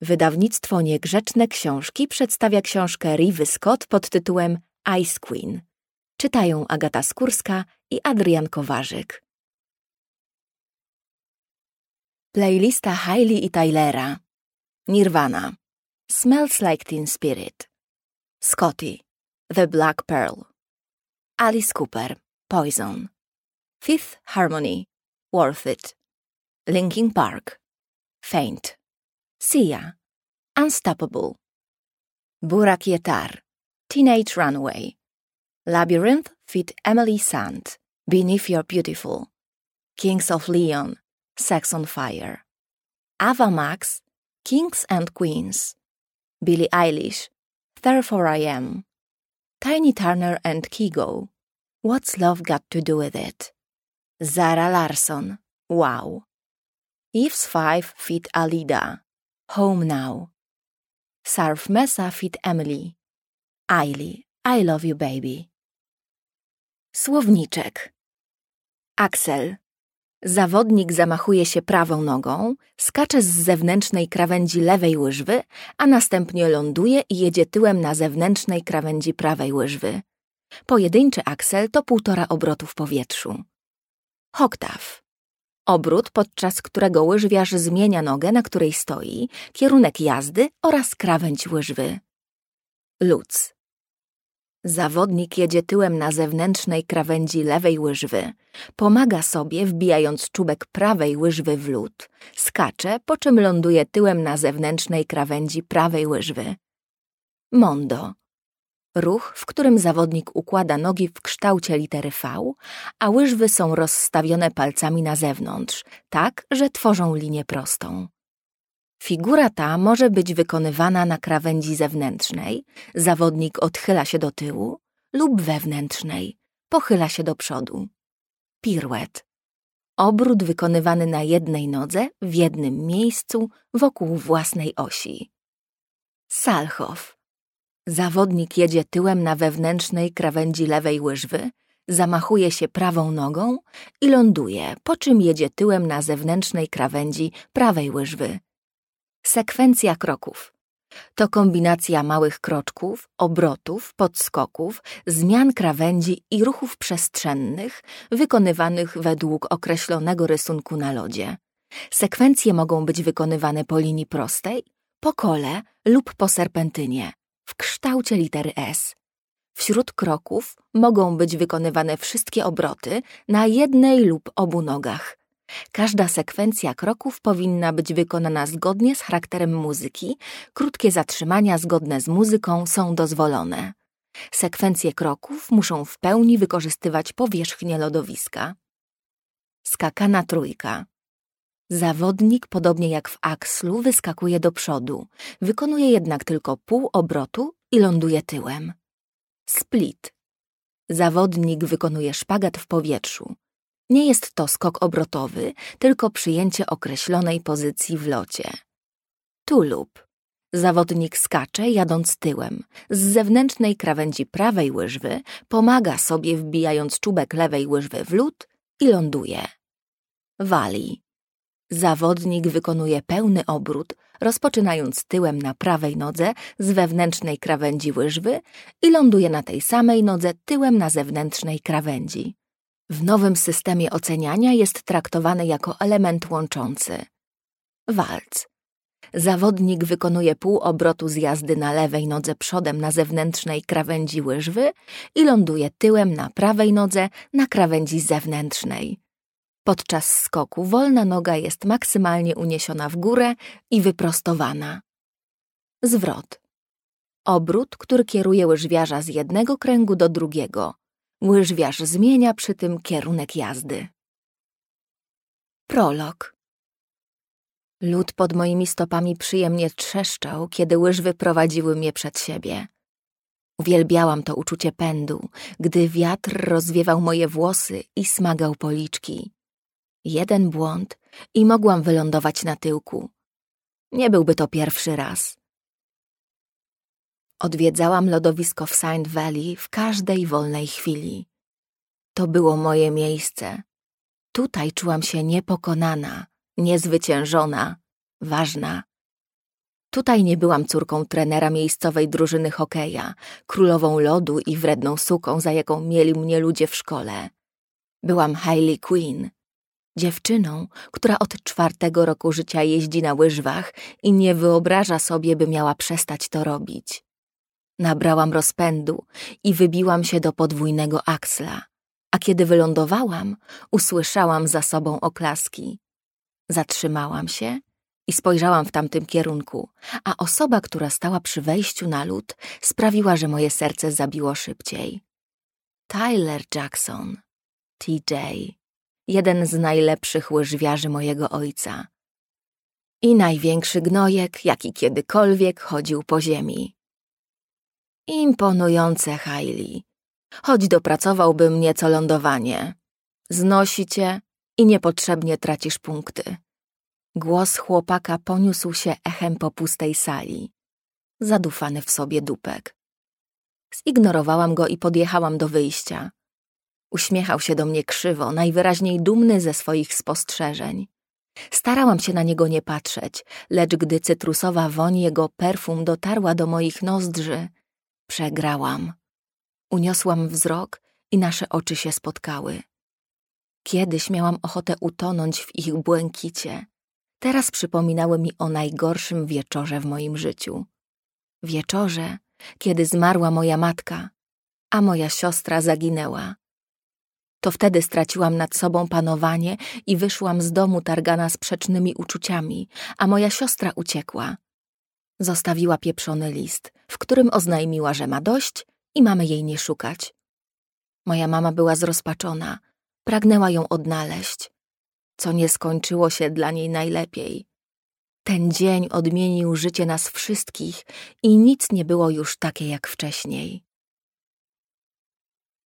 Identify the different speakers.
Speaker 1: Wydawnictwo Niegrzeczne Książki przedstawia książkę Riwy Scott pod tytułem Ice Queen. Czytają Agata Skórska i Adrian Kowarzyk. Playlista Hailey i Tylera. Nirvana. Smells Like Teen Spirit. Scotty. The Black Pearl. Alice Cooper. Poison. Fifth Harmony. Worth It. Linkin Park. Faint. Sia. Unstoppable. Burak Yetar. Teenage Runaway. Labyrinth feat. Emily Sand. Beneath Your Beautiful. Kings of Leon. Sex on Fire. Ava Max. Kings and Queens. Billie Eilish. Therefore I Am. Tiny Turner and Kygo. What's Love Got to Do With It? Zara Larsson. Wow. Yves 5 feat. Alida. Home Now. Surf Mesa feat. Emily. Ailey. I Love You Baby. Słowniczek. Axel. Zawodnik zamachuje się prawą nogą, skacze z zewnętrznej krawędzi lewej łyżwy, a następnie ląduje i jedzie tyłem na zewnętrznej krawędzi prawej łyżwy. Pojedynczy aksel to 1,5 obrotu w powietrzu. Hoktaw. Obrót, podczas którego łyżwiarz zmienia nogę, na której stoi, kierunek jazdy oraz krawędź łyżwy. Lutz. Zawodnik jedzie tyłem na zewnętrznej krawędzi lewej łyżwy, pomaga sobie, wbijając czubek prawej łyżwy w lód, skacze, po czym ląduje tyłem na zewnętrznej krawędzi prawej łyżwy. Mondo. Ruch, w którym zawodnik układa nogi w kształcie litery V, a łyżwy są rozstawione palcami na zewnątrz, tak, że tworzą linię prostą. Figura ta może być wykonywana na krawędzi zewnętrznej, zawodnik odchyla się do tyłu, lub wewnętrznej, pochyla się do przodu. Piruet. Obrót wykonywany na jednej nodze, w jednym miejscu, wokół własnej osi. Salchow. Zawodnik jedzie tyłem na wewnętrznej krawędzi lewej łyżwy, zamachuje się prawą nogą i ląduje, po czym jedzie tyłem na zewnętrznej krawędzi prawej łyżwy. Sekwencja kroków. To kombinacja małych kroczków, obrotów, podskoków, zmian krawędzi i ruchów przestrzennych wykonywanych według określonego rysunku na lodzie. Sekwencje mogą być wykonywane po linii prostej, po kole lub po serpentynie, w kształcie litery S. Wśród kroków mogą być wykonywane wszystkie obroty na jednej lub obu nogach. Każda sekwencja kroków powinna być wykonana zgodnie z charakterem muzyki, krótkie zatrzymania zgodne z muzyką są dozwolone. Sekwencje kroków muszą w pełni wykorzystywać powierzchnię lodowiska. Skakana trójka. Zawodnik, podobnie jak w akslu, wyskakuje do przodu, wykonuje jednak tylko pół obrotu i ląduje tyłem. Split. Zawodnik wykonuje szpagat w powietrzu. Nie jest to skok obrotowy, tylko przyjęcie określonej pozycji w locie. Tulub. Zawodnik skacze, jadąc tyłem. Z zewnętrznej krawędzi prawej łyżwy pomaga sobie, wbijając czubek lewej łyżwy w lód i ląduje. Wali. Zawodnik wykonuje pełny obrót, rozpoczynając tyłem na prawej nodze z wewnętrznej krawędzi łyżwy i ląduje na tej samej nodze tyłem na zewnętrznej krawędzi. W nowym systemie oceniania jest traktowany jako element łączący. Walc. Zawodnik wykonuje pół obrotu z jazdy na lewej nodze przodem na zewnętrznej krawędzi łyżwy i ląduje tyłem na prawej nodze na krawędzi zewnętrznej. Podczas skoku wolna noga jest maksymalnie uniesiona w górę i wyprostowana. Zwrot. Obrót, który kieruje łyżwiarza z jednego kręgu do drugiego. Łyżwiarz zmienia przy tym kierunek jazdy. Prolog. Lód pod moimi stopami przyjemnie trzeszczał, kiedy łyżwy prowadziły mnie przed siebie. Uwielbiałam to uczucie pędu, gdy wiatr rozwiewał moje włosy i smagał policzki. Jeden błąd i mogłam wylądować na tyłku. Nie byłby to pierwszy raz. Odwiedzałam lodowisko w Saint Valley w każdej wolnej chwili. To było moje miejsce. Tutaj czułam się niepokonana, niezwyciężona, ważna. Tutaj nie byłam córką trenera miejscowej drużyny hokeja, królową lodu i wredną suką, za jaką mieli mnie ludzie w szkole. Byłam Hailey Quinn, dziewczyną, która od 4. roku życia jeździ na łyżwach i nie wyobraża sobie, by miała przestać to robić. Nabrałam rozpędu i wybiłam się do podwójnego aksla, a kiedy wylądowałam, usłyszałam za sobą oklaski. Zatrzymałam się i spojrzałam w tamtym kierunku, a osoba, która stała przy wejściu na lód, sprawiła, że moje serce zabiło szybciej. Tyler Jackson, TJ, jeden z najlepszych łyżwiarzy mojego ojca i największy gnojek, jaki kiedykolwiek chodził po ziemi. Imponujące, Hailey. Choć dopracowałbym nieco lądowanie. Znosi cię i niepotrzebnie tracisz punkty. Głos chłopaka poniósł się echem po pustej sali. Zadufany w sobie dupek. Zignorowałam go i podjechałam do wyjścia. Uśmiechał się do mnie krzywo, najwyraźniej dumny ze swoich spostrzeżeń. Starałam się na niego nie patrzeć, lecz gdy cytrusowa woń jego perfum dotarła do moich nozdrzy, przegrałam. Uniosłam wzrok i nasze oczy się spotkały. Kiedyś miałam ochotę utonąć w ich błękicie. Teraz przypominały mi o najgorszym wieczorze w moim życiu. Wieczorze, kiedy zmarła moja matka, a moja siostra zaginęła. To wtedy straciłam nad sobą panowanie i wyszłam z domu targana sprzecznymi uczuciami, a moja siostra uciekła. Zostawiła pieprzony list, w którym oznajmiła, że ma dość i mamy jej nie szukać. Moja mama była zrozpaczona, pragnęła ją odnaleźć, co nie skończyło się dla niej najlepiej. Ten dzień odmienił życie nas wszystkich i nic nie było już takie jak wcześniej.